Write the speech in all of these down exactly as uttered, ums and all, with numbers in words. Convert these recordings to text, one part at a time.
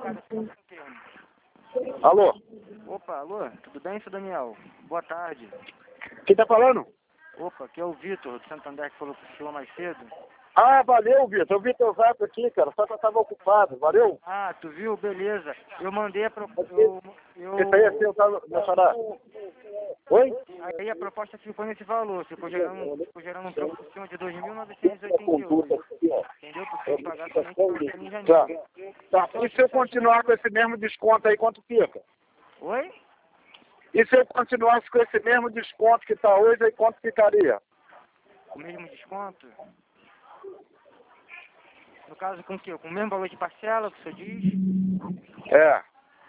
cara, você tá sem termo. Alô? Opa, alô, tudo bem, seu Daniel? Boa tarde. Quem tá falando? Opa, aqui é o Vitor, do Santander, que falou com o senhor mais cedo. Ah, valeu, Vitor. Eu vi teu zap aqui, cara, só que eu tava ocupado. Valeu? Ah, tu viu? Beleza. Eu mandei a proposta. Eu, eu... Esse aí é seu, tá, meu xará? Oi? Aí a proposta ficou nesse valor, ficou gerando, ficou gerando um troco por cima de dois mil novecentos e oitenta e oito. Entendeu? Por você pagar somente para em Tá. janeiro. Tá. E se eu continuar com esse mesmo desconto aí, quanto fica? Oi? E se eu continuasse com esse mesmo desconto que tá hoje, aí quanto ficaria? O mesmo desconto? No caso, com o quê? Com o mesmo valor de parcela que o senhor diz? É.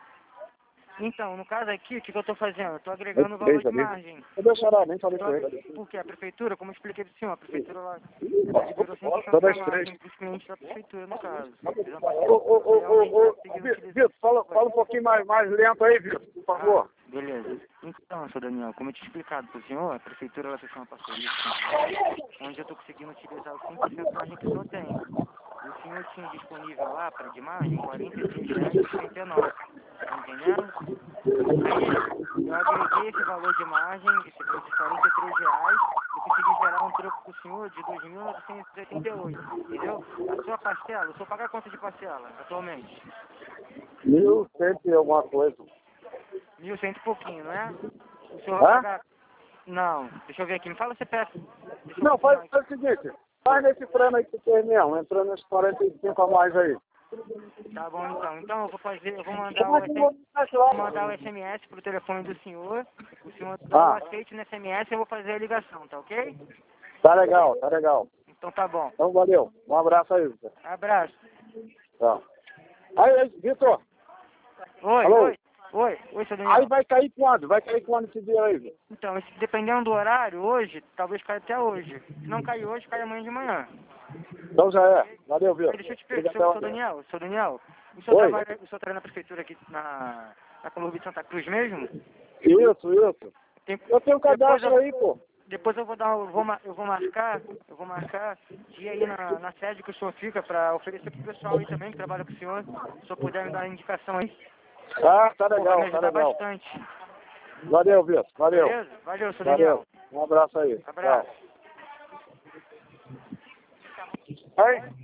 Então, no caso aqui, o que, que eu estou fazendo? Eu estou agregando o valor de margem. Eu deixo xará, nem falei Tô com ag- ele. Porque a prefeitura, como eu expliquei para o senhor, a prefeitura lá ela liberou cem por cento Todas da as três. margem para os clientes da prefeitura, no caso. Eles vão Ô, ô, ô, ô, realmente ô, conseguir Vi- utilizar. Vitor, fala, fala um pouquinho mais, mais lento aí, Vitor, por favor. Ah, beleza. Então, seu Daniel, como eu tinha explicado para o senhor, a prefeitura ela fechou uma parceria com onde eu estou conseguindo utilizar os cem por cento da margem que o senhor tem. O senhor tinha disponível lá para de margem quarenta e seis reais e sessenta e nove centavos. Tá entendendo? Aí eu agreguei esse valor de margem, esse valor de quarenta e três reais, e consegui gerar um troco para o senhor de dois mil novecentos e oitenta e oito, entendeu? A sua parcela, o senhor paga quanto de parcela atualmente? Mil cento e alguma coisa. Mil cento e pouquinho, não é? O senhor Hã? vai pagar... Não, deixa eu ver aqui, me fala o C P F. Deixa eu Não, faz, confirmar faz o seguinte, faz nesse plano aí que tu tem mesmo, entrando nos quarenta e cinco a mais aí. aqui. Tá bom então, então eu vou fazer, eu vou mandar o S M S, vou mandar o S M S pro telefone do senhor, o senhor dá o Ah, aceite no S M S e eu vou fazer a ligação, tá ok? tá legal, tá legal. Então tá bom. Então valeu, um abraço aí, Vitor. Abraço. Tá. Aí, aí, Vitor, Oi, Alô? oi, oi, oi, seu aí Daniel. vai cair quando? Vai cair quando esse dia aí, Vitor? Então, esse- dependendo do horário, hoje, talvez caia até hoje. Se não cair hoje, cai amanhã de manhã. Então já é. Valeu, Aí Vitor. deixa eu te perguntar, Obrigado. seu, seu Daniel, seu Daniel, o senhor Oi. trabalha, o senhor trabalha na prefeitura aqui na, na Colombo de Santa Cruz mesmo? Isso, isso. Tem- Eu tenho um depois cadastro eu, aí, pô. depois eu vou dar, eu vou, ma- eu vou marcar, eu vou marcar dia aí na, na sede que o senhor fica para oferecer pro pessoal aí também que trabalha com o senhor. Se o senhor puder me dar uma indicação aí, Ah, tá pô, vai me legal, tá ajudar legal. bastante. Valeu, Vitor. Valeu. Beleza? Valeu, seu Daniel. Valeu. Um abraço aí. Abraço. Tchau. Aí.